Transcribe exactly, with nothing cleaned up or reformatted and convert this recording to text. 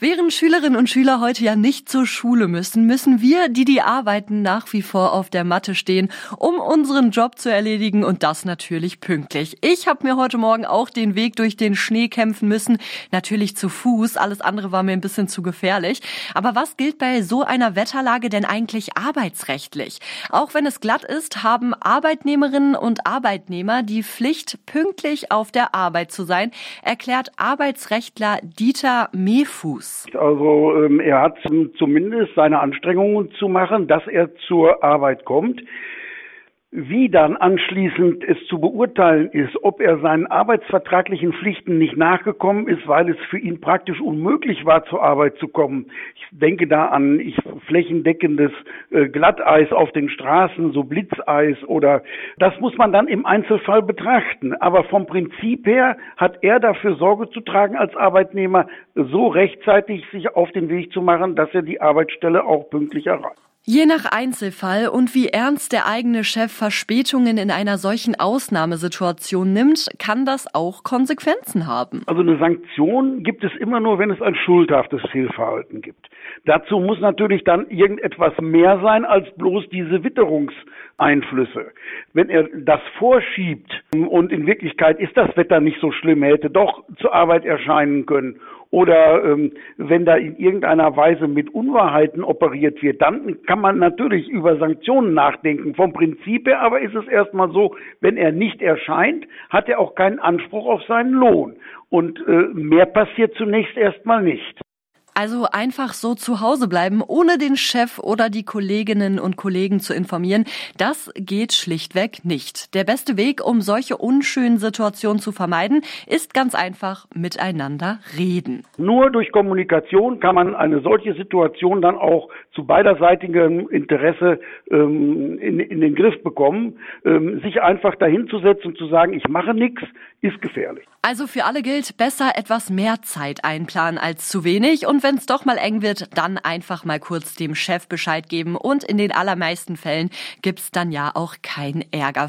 Während Schülerinnen und Schüler heute ja nicht zur Schule müssen, müssen wir, die die arbeiten, nach wie vor auf der Matte stehen, um unseren Job zu erledigen und das natürlich pünktlich. Ich habe mir heute Morgen auch den Weg durch den Schnee kämpfen müssen, natürlich zu Fuß, alles andere war mir ein bisschen zu gefährlich. Aber was gilt bei so einer Wetterlage denn eigentlich arbeitsrechtlich? Auch wenn es glatt ist, haben Arbeitnehmerinnen und Arbeitnehmer die Pflicht, pünktlich auf der Arbeit zu sein, erklärt Arbeitsrechtler Dieter Mehfuß. Also ähm, er hat zumindest seine Anstrengungen zu machen, dass er zur Arbeit kommt. Wie dann anschließend es zu beurteilen ist, ob er seinen arbeitsvertraglichen Pflichten nicht nachgekommen ist, weil es für ihn praktisch unmöglich war, zur Arbeit zu kommen. Ich denke da an ich, flächendeckendes äh, Glatteis auf den Straßen, so Blitzeis oder das muss man dann im Einzelfall betrachten. Aber vom Prinzip her hat er dafür Sorge zu tragen als Arbeitnehmer, so rechtzeitig sich auf den Weg zu machen, dass er die Arbeitsstelle auch pünktlich erreicht. Je nach Einzelfall und wie ernst der eigene Chef Verspätungen in einer solchen Ausnahmesituation nimmt, kann das auch Konsequenzen haben. Also eine Sanktion gibt es immer nur, wenn es ein schuldhaftes Fehlverhalten gibt. Dazu muss natürlich dann irgendetwas mehr sein als bloß diese Witterungseinflüsse. Wenn er das vorschiebt und in Wirklichkeit ist das Wetter nicht so schlimm, er hätte doch zur Arbeit erscheinen können, oder ähm, wenn da in irgendeiner Weise mit Unwahrheiten operiert wird, dann kann man natürlich über Sanktionen nachdenken. Vom Prinzip her aber ist es erstmal so, wenn er nicht erscheint, hat er auch keinen Anspruch auf seinen Lohn. Und äh, mehr passiert zunächst erstmal nicht. Also einfach so zu Hause bleiben, ohne den Chef oder die Kolleginnen und Kollegen zu informieren, das geht schlichtweg nicht. Der beste Weg, um solche unschönen Situationen zu vermeiden, ist ganz einfach miteinander reden. Nur durch Kommunikation kann man eine solche Situation dann auch zu beiderseitigem Interesse ähm, in, in den Griff bekommen. Ähm, sich einfach dahinzusetzen und zu sagen, ich mache nichts, ist gefährlich. Also für alle gilt, besser etwas mehr Zeit einplanen als zu wenig. Und wenn es doch mal eng wird, dann einfach mal kurz dem Chef Bescheid geben. Und in den allermeisten Fällen gibt's dann ja auch keinen Ärger.